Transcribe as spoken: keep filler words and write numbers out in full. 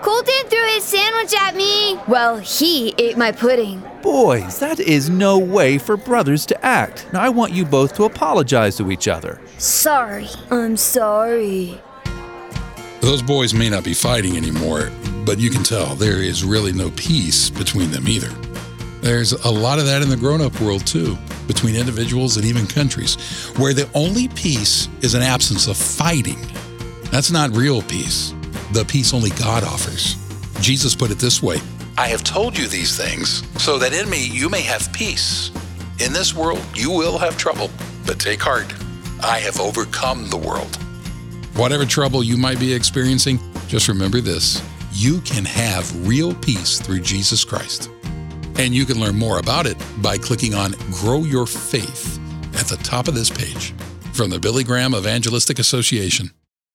Colton threw his sandwich at me. Well, he ate my pudding. Boys, that is no way for brothers to act. Now, I want you both to apologize to each other. Sorry. I'm sorry. Those boys may not be fighting anymore, but you can tell there is really no peace between them either. There's a lot of that in the grown-up world too, between individuals and even countries, where the only peace is an absence of fighting. That's not real peace, the peace only God offers. Jesus put it this way, I have told you these things so that in me you may have peace. In this world you will have trouble, but take heart. I have overcome the world. Whatever trouble you might be experiencing, just remember this. You can have real peace through Jesus Christ. And you can learn more about it by clicking on Grow Your Faith at the top of this page from the Billy Graham Evangelistic Association.